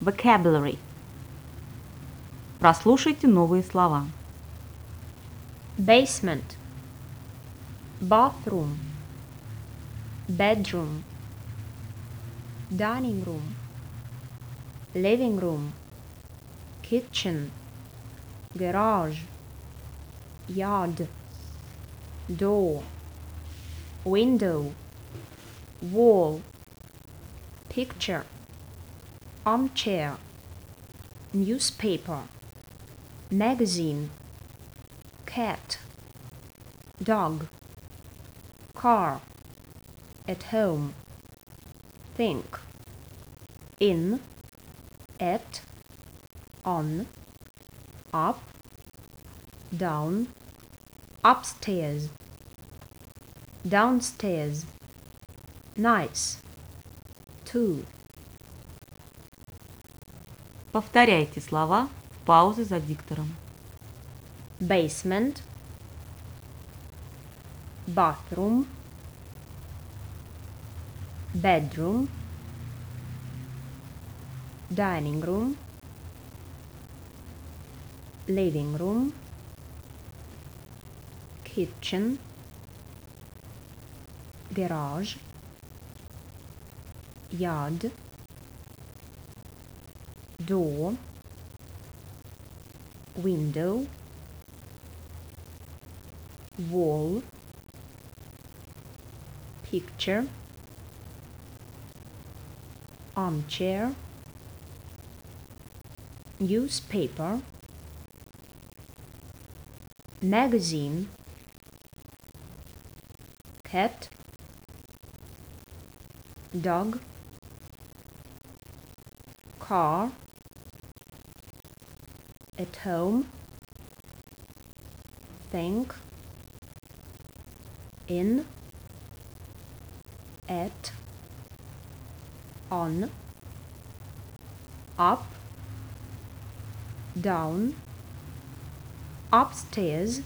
Vocabulary. Прослушайте новые слова. Basement, bathroom, bedroom, dining room, living room, kitchen, garage, yard, door, window, wall, picture, armchair, newspaper, magazine, cat, dog, car, at home, think, in, at, on, up, down, upstairs, downstairs, nice, two. Повторяйте слова в паузе за диктором. Basement, bathroom, bedroom, dining room, living room, kitchen, garage, yard, door, window, wall, picture, armchair, newspaper, magazine, cat, dog, car, at home, think, in, at, on, up, down, upstairs,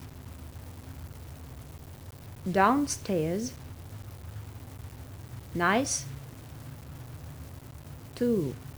downstairs, nice, two.